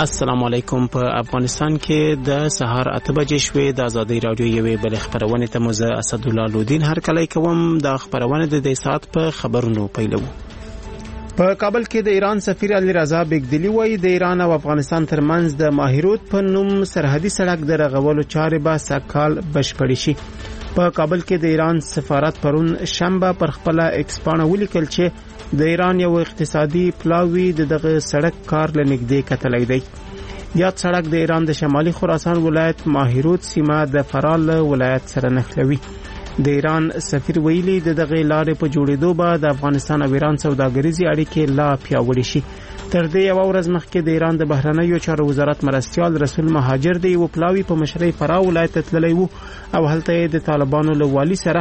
السلام علیکم. په افغانستان کې د سهار 8 بجې شوې د ازادي رادیو یوې بل خبرونه ته مزه اسد الله لودین هر کله کوم د خبرونه د دې سات په خبرونو پیلو. په کابل کې د ایران سفیر علي رضا بیگدلی وایي د ایران او افغانستان ترمنځ د ماهیروت په نوم سرحدي سړک د رغولو چارې به سکهال بشپړې شي. په کابل کې د ایران سفارت پرون شنبه پر خپل ایکسپانه ولیکل چې د ایران یو اقتصادي پلاوی دغه سړک کار لنګدې کتلای دی. یاد سړک د ایران د شمالي خراسان ولایت ماهیروت سیمه د فرال ولایت سره نښلوي. د ایران سفیر ویلي دغه لارې په جوړېدو به د افغانستان او ایران سوداګریزي اړیکې لا پیاوړې شي. تر دې یو ورځ مخکې د ایران د بهرنیو چارو وزارت مرستیال رسول مهاجر دی او پلاوی په مشرۍ فراه ولایت تللی وو او هلته د طالبانو له والي سره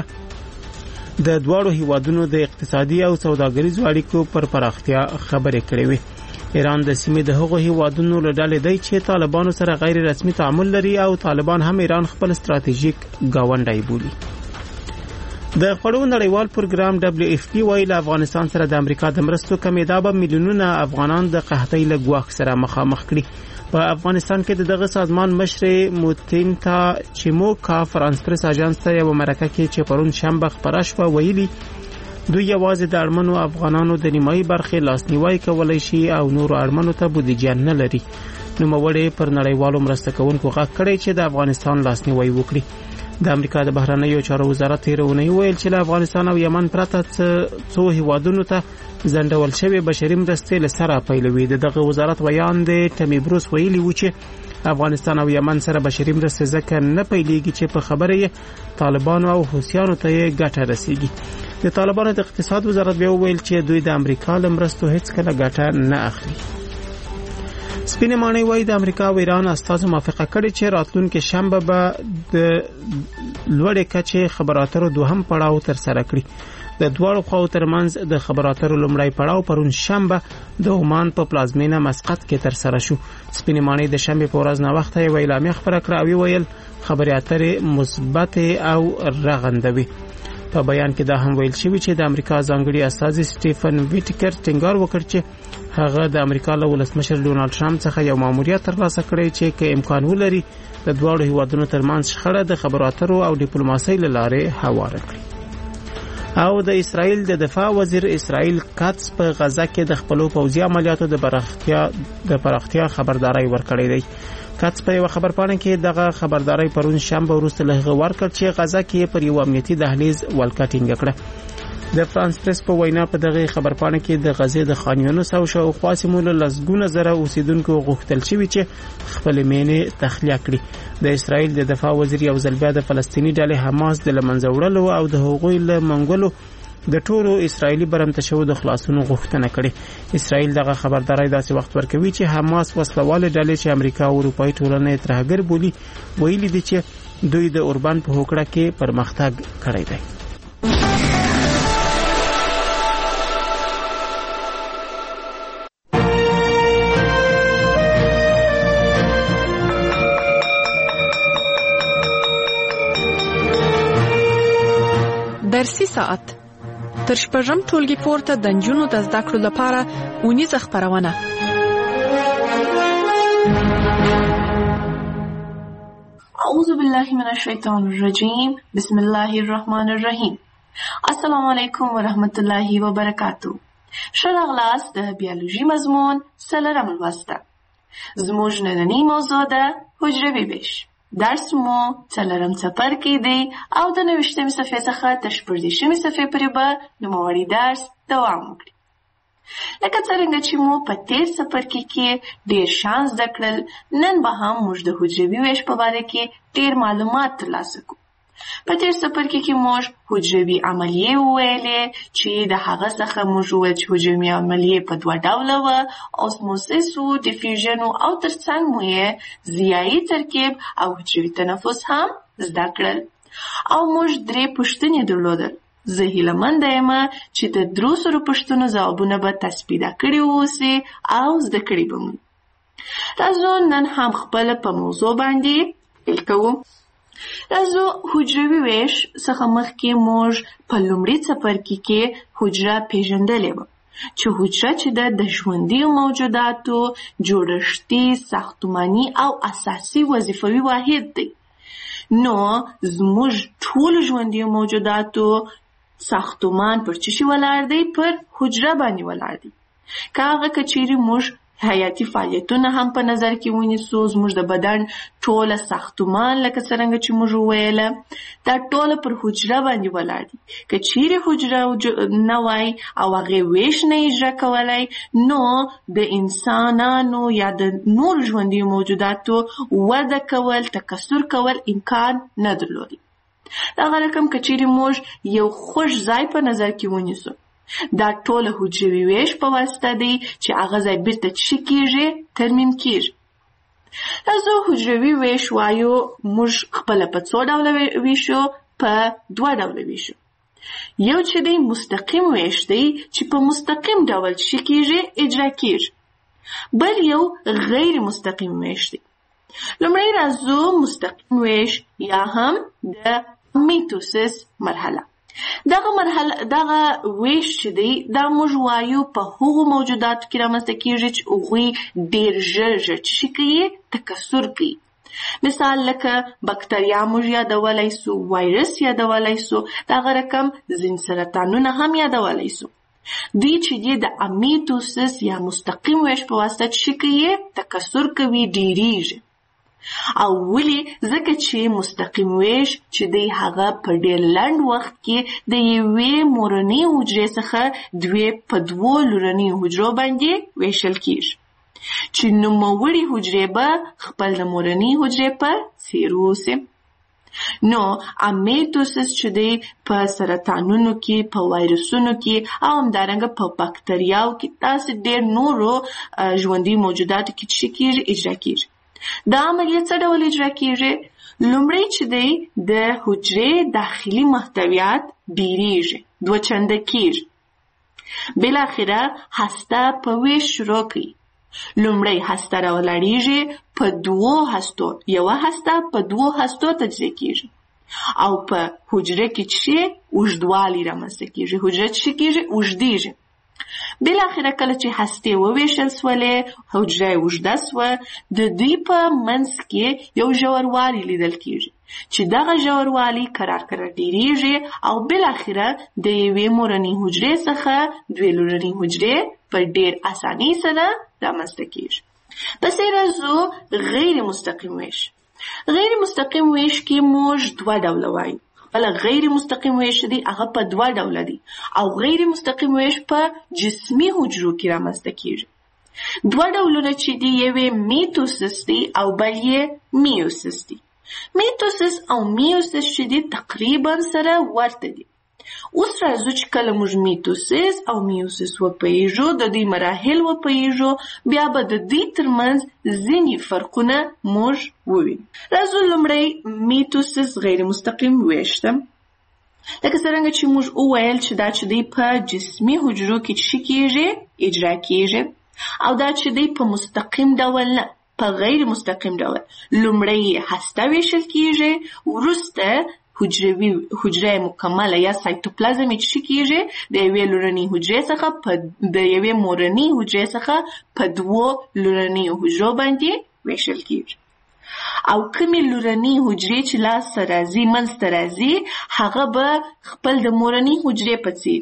د دوړو هیوادونو د اقتصادي او سوداګریزو اړیکو پر پراختیا خبرې کړې وي. ایران د سیمې د هغو هیوادونو له ډلې دی چې طالبانو سره غیر رسمي تعامل لري او طالبان هم ایران خپل ستراتیژیک ګاونډی بولي. د خړو نړیوال پروګرام WFP وایي له افغانستان سره د امریکا د مرستو کمیدا به میلیونونه افغانان د قحطۍ له ګواښ سره مخامخ کړي. په افغانستان کې دغه سازمان مشر موتینتا چیموکا فرانس پریس اژانس ته یو مرکه کې چې پرون شنبه خبره شوه ویلي دوی یوازې د اړمنو افغانانو د نیمایي برخې لاسنیوي کولای شي او نور اړمنو ته بودیجه نه لري. نوموړی پر نړیوالو مرسته کوونکو غږ کړی چې د افغانستان لاسنیوي وکړي. د امریکا د بهرنیو چارو وزارت هیرونی ویل چې له افغانستان او یمن پرته څو هیوادونو ته ځنډول شوی بشري مرستې له سره پیلوي. دغه وزارت ویان د ټمی بروس ویلي و چې افغانستان او یمن سره بشري مرستې ځکه نه پیلېږي چې په خبره یې طالبانو او حوثیانو ته یې ګټه رسیږي. د طالبانو د اقتصاد وزارت بیا ویل چې دوی د امریکا له مرستو هیڅ کله ګټه نه اخلي. سپینې ماڼۍ وایي د امریکا او ایران استازو موافقه کړې چې راتلونکي شنبه به د لوړې کچې خبرو اترو دوهم پړاو ترسره کړي. د دواړو خواو ترمنځ د خبرو اترو لومړی پړاو پرون شنبه د عمان په پلازمینه مسقط کې ترسره شو. سپینې ماڼۍ د شنبې په ورځ ناوخته یوه اعلامیه خپره کړه او ویل خبرې اترې مثبت او رغندوي. په بیان کې دا هم ویل شوی چې د امریکا ځانګړي استازي سټیفن ویټکر ټینګار وکړ چې هغه د امریکا له ولسمشر ډونالد ټرمپ څخه یو ماموریت ترلاسه کړی چې که امکان ولري د دواړو هیوادونو ترمنځ شخړه د خبرو اترو او ډیپلوماسۍ له لارې هواره کړي. او د اسرائیل د دفاع وزیر اسرائیل کاتس په غزه کې د خپلو پوځي عملیاتو د پراختیا خبرداري ورکړې ده. کاتس په یو خبرپاڼه کې دغه خبرداري پرون شنبه وروسته له هغه ورکړ چې غزه کې پر یو امنیتي دهلیز ولکټینګ کړه. د فرانس پریس په وینا په دغه خبرپاڼه کې د غزې د خان یونس او شاوخوا سیمو له لسګونه زره اوسیدونکو غوښتل شوي چې خپل مینې تخلیه کړي. د اسرائیل د دفاع وزیر یو ځل بیا د فلسطیني ډلې حماس د له منځه وړلو او د هغوی له منګولو د ټولو اسرائیلي برمته شوو د خلاصونو غوښتنه کړې. اسرائیل دغه خبرداري داسې وخت ورکوي چې حماس وسلواله ډلې چې امریکا او اروپایي ټولنه یې ترهګر بولي ویلي دي چې دوی د اوربان په هوکړه کې پرمختګ کړی دی. درسي ساعت تر شپږم ټولګي پورته د نجونو د زده کړو لپاره اونیزه خپرونه. اعوذ بالله من الشیطان الرجیم بسم الله الرحمن الرحیم. السلام علیکم ورحمت الله وبرکاتو. ښه راغلاست د بیولوژي مضمون څلورم لوست ته. زموږ نننۍ موضوع ده حجروي ویش. درس مو څلورم څپرکی دی او د 90مې صفحې څخه تر 14مې صفحې پورې به نوموړی درس دوام وکړي. لکه څرنګه چې مو په تیر څپرکي کې ډېر شان زده کړل، نن به هم موږ د حجروي ویش په باره کې ډېر معلومات ترلاسه کړو. په تیر څپرکي کې موږ حجروي عملیې وویلې چې د هغه څخه موږ وویل چې حجروي عملیې په دوه ډوله وه، اوسموسیس و ډیفیوژن او ترڅنګ مو یې ضیایي ترکیب او حجروي تنفس هم زده کړل. او موږ 3 پوښتنې درلودل. زه هیلهمنده یم چې د 300 پوښتنو ځوابونه به تثبیته کړي اوسئ او زده کړي به مو. راځو نن هم خپله په موضوع باندې پیل کوو. راځو حجروي ویش څخه مخکې موږ په لومړي څپرکي کې حجره پیژندلې وه. چې حجره چې د ژوندي موجوداتو جوړښتي، ساختماني او اساسي وظیفوي واحد دی. نو زموږ ټول ژوندي موجوداتو ساختمان پر څه شي ولاړ دی؟ پر حجره باندې ولاړ دی. که هغه که چیرې موږ حیاتي فعالیتونه هم په نظر کې ونیسو، زموږ د بدن ټوله ساختمان لکه څرنګه چې موږ وویله دا ټوله پر حجره باندې ولاړ دي. که چیرې حجره نه وای او هغې ویش نه اجرا کولی، نو د انسانانو یا د نور ژوندي موجوداتو وده کول، تکثر کول امکان نه درلودي. دغه رقم که چیرې موږ یو خوږ ځای په نظر کې ونیسو، دا ټوله حجروي ویش په واسطه دی چې هغه ځای بیرته څه کېږي؟ ترمیم کېږي. راځو حجروي ویش وایو موږ خپله په څو ډوله ویشو؟ په 2 ډوله ویشو. یو چې دی مستقیم ویش دی چې په مستقیم ډول څه کېږي؟ اجرا کېږي. بل یو غیر مستقیم ویش دی. لومړی راځو مستقیم ویش یا هم د میتوسیس مرحله. دغه ویش چې دی دا موږ وایو په هغو موجوداتو کې رامنځته کېږي چې هغوی ډېر ژر څه کوي؟ تکثر کوي. مثال لکه بکتریا موږ یادولی سو، وایرس یادولی سو، دغه رقم ځینې سرطانونه هم یادولی سو. دوی چې دی د میتوسیس یا مستقیم ویش په واسطه څه کوي؟ تکثر کوي، ډېریږي. او ولی؟ ځکه چې مستقیم ویش چې دی هغه په ډېر لنډ وخت کې د یوې مورنۍ حجرې څخه په 2 لورنۍ حجرو باندې ویشل کېږي، چې نوموړي حجرې به خپل د مورنۍ حجرې په څېر اوسي. نو میتوسیس چې دی په سرطانونو کې، په وایرسونو کې او همدارنګه په بکتریاو کې، داسې ډېر نورو ژوندي موجوداتو کې څه کېږي؟ اجرا کېږي. دا عملیه څه ډول اجرا کېږي؟ لومړی چې دی د حجرې داخلي محتویات ډېریږي، 2 چنده کېږي. بالاخره هسته په ویش شروع کوي. لومړی هسته راولاړېږي په 2 هستو، یوه هسته په 2 هستو تجزیه کېږي او په حجره کې چې اوږدوالی رامنځته کېږي، حجره څه کېږي؟ اوږدېږي. بالاخره کله چې هستې وویشل سولې، حجره اوږده سوه، د دوی په منځ کې یو ژوروالی لیدل کېږي چې دغه ژوروالی کرار ډېریږي او بالاخره د یوې مورنۍ حجرې څخه 2 لورنۍ حجرې په ډېر اسانۍ سره رامنځته کېږي. پسې راځو غیر مستقیم ویش. غیر مستقیم ویش کې موږ 2 ډوله وایو. بل غیر مستقیم ویش دی هغه په 2 ډوله دی او غیر مستقیم ویش په جسمي حجرو کې رامنځته کېږي. 2 ډولونه چې دی یوې میتوسیس دی او بل یې میوسیس دی. میتوسیس او میوسیس چې دی تقریبا سره ورته دي. اوس راځو چې کله موږ میتوسیس او میوسیس وپیژو، د دوی مراحل وپیژو، بیا به د دوی ترمنځ ځینې فرقونه موږ ووینو. راځو لومړی میتوسیس غیر مستقیم ویش ته. لکه څرنګه چې موږ وویل چې دا چې دی په جسمي حجرو کې څه کېږي؟ اجرا کېږي. او دا چې دی په مستقیم ډول نه، په غیر مستقیم ډول. لومړی هسته ویشل کېږي، وروسته حجره مکمله یا سایتوپلازم چې کېږي د یوې لورنۍ حجرې څخه د یوې مورنۍ حجرې څخه په 2 لورنۍ حجرو باندې ویشل کېږي. او کومې لورنۍ حجرې چې لاسته راځي، منځته راځي، هغه به خپل د مورنۍ حجرې په څېر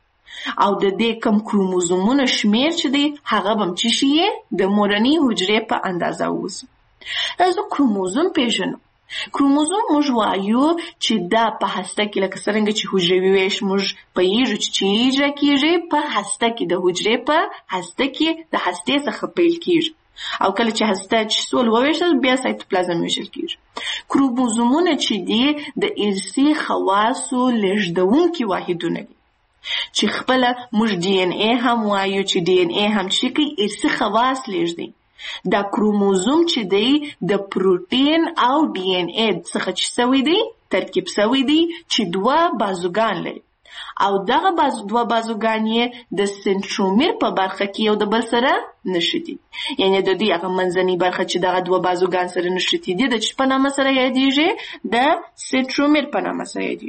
او د دې کم کروموزومونو شمیر چې دی هغه به څه شي؟ د مورنۍ حجرې په اندازه اوسي. راځو کروموزوم پیژنو. کروموزوم موږ وایو چې دا په هسته کې لکه څرنګه چې حجروي ویش موږ پوهیږو چې اجرا کېږي، په هسته کې د حجرې په هسته کې د هستې څخه پیل کېږي او کله چې هسته چې سول وویشل بیا سایتوپلازم ویشل کېږي. کروموزومونه چې دي د ارثي خواصو لېږدونکي واحدونه دي چې خپله موږ ډي ان اے هم وایو چې ډي ان اے هم چې کوي ارثي خواص لېږدي. دا کروموزوم چې دی د پروتین او ډي ان اے څخه چې سوی دی ترکیب سوی دی چې 2 بازوګان لري او دغه 2 بازوګان یې د سنترومیر په برخه کې یو د بل سره نښتي، یعنی د دې هغه منځنۍ برخه چې دغه 2 بازوګان سره نښتي دي د چ په نامه سره یادېږي؟ د سنترومیر په نامه سره یادېږي.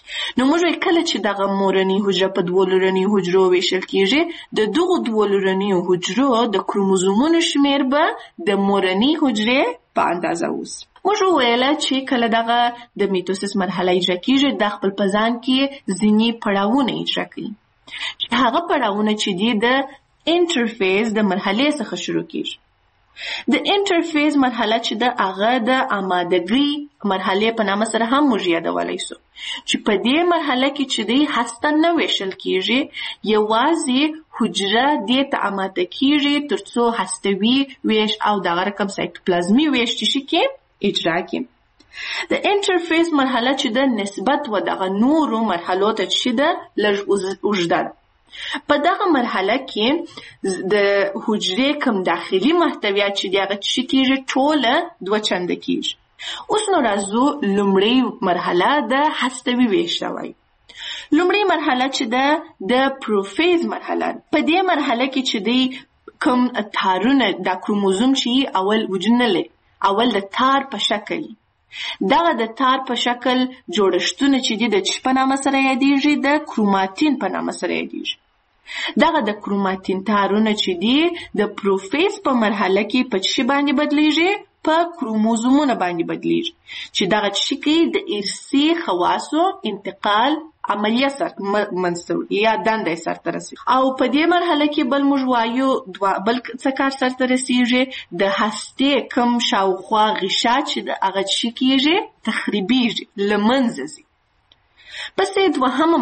نو موږ کله چې دغه مورنۍ حجره په دوه لورنۍ حجرو ویشل کیږي د دغه دوه لورنۍ حجرو د کروموزومونو شمیر به د مورنۍ حجرې په اندازه اوسي. موږ ویل چې کله دغه د میټوسیس مرحله اجرا کیږي د خپل په ځان کې ځینې پړاوونه اجرا کوي چې هغه پړاوونه چې دي د انټرفیس د مرحلې څخه شروع کیږي. د انټرفیس مرحله چې د هغه د آمادګۍ مرحلې په نامه سره هم موږ یادولی سو چې په دې مرحله کې چې دی هسته نه ویشل کیږي یوازې حجره دې ته آماده کیږي ترڅو هستوي ویش او دغه رقم سایتوپلازمي ویش چې کې اجرا کړي. د انټرفیس مرحله چې د نسبت و دغه نورو مرحلو ته چې د لږ اوږده ده. په دغه مرحله کې د حجرې کوم داخلي محتویات چې دی هغه چې کیږي ټوله دوه چنده کیږي. اوس نو راځو لومړی مرحله د هستوي ویش ته وایي. لومړی مرحله چې د پروفیز مرحله. په دې مرحله کې چې دی کوم تارونه د کروموزوم چې اول وجود نه لري اول د تار په شکل دغه د تار په شکل جوړښتونه چې دي د چی په نامه سره یادیږي د کروماتین په نامه سره یادیږي. دغه د کروماتین تارونه چې دي د پروفیز په مرحله کې په چی باندې بدلیږي په کروموزومونه باندې بدلیږي چې دغه چی کې د ارثي خواصو انتقال عملیه سره منځته یا دنده سره رسیږي. او په دې مرحله کې بل موږ وایو بل څه کار سره رسیږي د هستې کم شاوخوا غشا چې د هغه چی کېږي تخریبیږي له منځه ځي. پس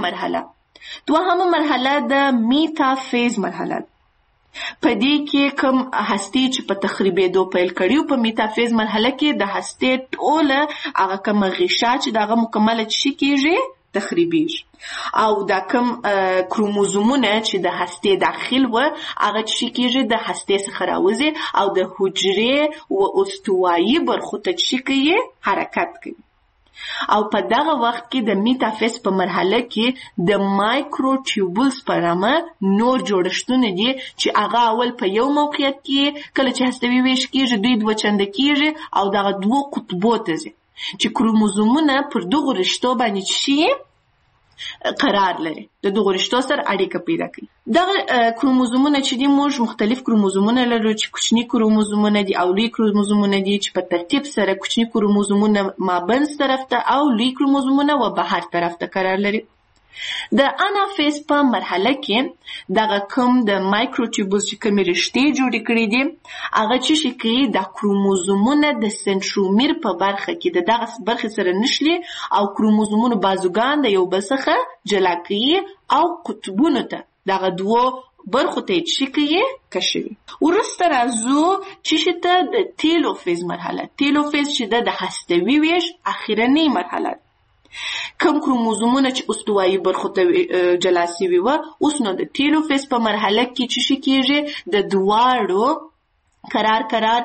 دوهمه مرحله د میټافیز مرحله. په دې کې کوم هستې چې په تخریبېدو پیل کړي په میټافیز مرحله کې د هستې ټوله هغه کوم غشا چې دغه مکمله چی کېږي تخریبیږي او دا کوم کروموزومونه چې د هستې داخل و هغه چی کېږي د هستې څخه راوځي او د حجرې و استوایي برخو ته چی کوي حرکت کوي. او په دغه وخت کې د میټافیز په مرحله کې د مایکروټیوبولز په نامه نور جوړښتونه دي چې هغه اول په یو موقعیت کې کله چې هستوي ویش کېږي دوی دوه چنده کېږي او دغه دوه قطبو ته ځي چې کروموزومونه پر دغو رشتو باندې شي قرار لري د دغو رشتو سره اړیکه پیدا کوي. دغه کروموزومونه چې دي موږ مختلف کروموزومونه لرو چې کوچني کروموزومونه دي او لوی کروموزومونه دي چې په ترتیب سره کوچني کروموزومونه مابینځ طرف ته او لوی کروموزومونه و بهر طرف ته قرار لري. د انافیز په مرحله کې دغه کوم د مایکروټیوبولز چې کومې رشتې جوړې کړي دي هغه چې کوي د کروموزومونه د سنټرومیر په برخه کې د دغه برخې سره نښلي او کروموزومونو بازوګان د یو بل څخه جلا کوي او قطبونو ته دغه دوه برخو ته چې کوي کشوي. وروسته راځو چې ته د تیلوفیز مرحله. تیلوفیز چې د هستوي ویش اخرنۍ مرحله. کم کروموزومونه چې استوایي برخو ته جلا سوي وه اوس نو د تیلوفیز په مرحله کې چې کېږي د دواړو قرار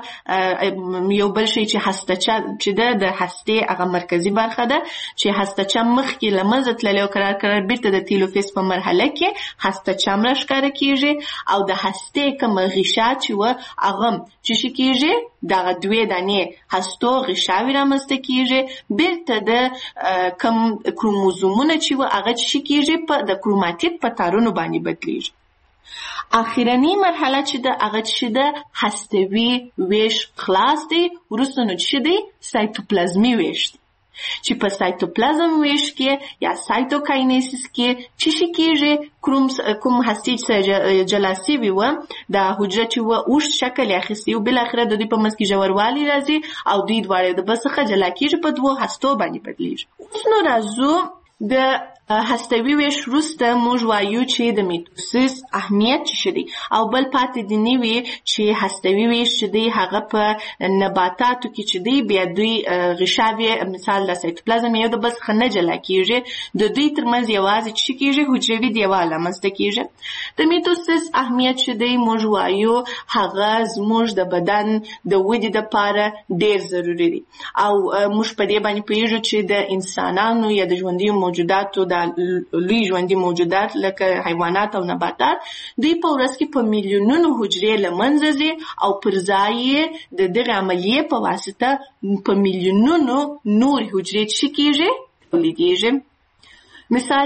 یو بل شی چې هستچه چې د هستې هغه مرکزی برخه ده چې هستچه مخکې له منځه تللی او قرار بیرته د تیلوفیز په مرحله کې هستچه ښکاره کېږي او د هستې کومه غشا چې وه هغه چې کېږي دغه دوې دانې هستو غشاوې رامنځته کېږي بیرته د کوم کروموزومونه چې وه هغه چې کېږي د کروماتید په تارونو باندې بدلیږي. اخرنی مرحله چې د هغه چې د هستوي ویش خلاص دی وروسته نو چې دی سایتوپلازمي ویش دی چې په سایتوپلازم ویش کې یا سایتوکاینیسیس کې چې کېږي کوم هستې چې جلا سوي وه د حجره چې وه اوږد شکل یې اخیستی و بالاخره د دوی په منځ کې ژوروالی راځي او دوی دواړه د بل څخه جلا کېږي په دوو هستو باندې بدلیږي. اوس نو راځو د هستوي ویش وروسته موږ وایو چې د میټوسیس اهمیت څه دی او بل پاتې دي نه وي چې هستوي ویش چې دی هغه په نباتاتو کې چې دی بیا دوی غشاوې مثال د سایتوپلازم یو د بل څخه نه جلا کېږي د دوی ترمنځ یوازې چې کېږي حجروي دیوال رامنځته کېږي. د میټوسیس اهمیت چې دی موږ وایو هغه زموږ د بدن د ودې دپاره ډېر ضروري دی او موږ په دې باندې پوهېږو چې د انسانانو یا د ژوندیو موجوداتو لوی ژوندي موجودات لکه حیوانات او نباتات دوی په ورځ کې په میلیونونو حجرې له منځه ځي او پر ځای یې د دغې عملیې په واسطه په میلیونونو نورې حجرې چې کېږي تولیدېږي. مثال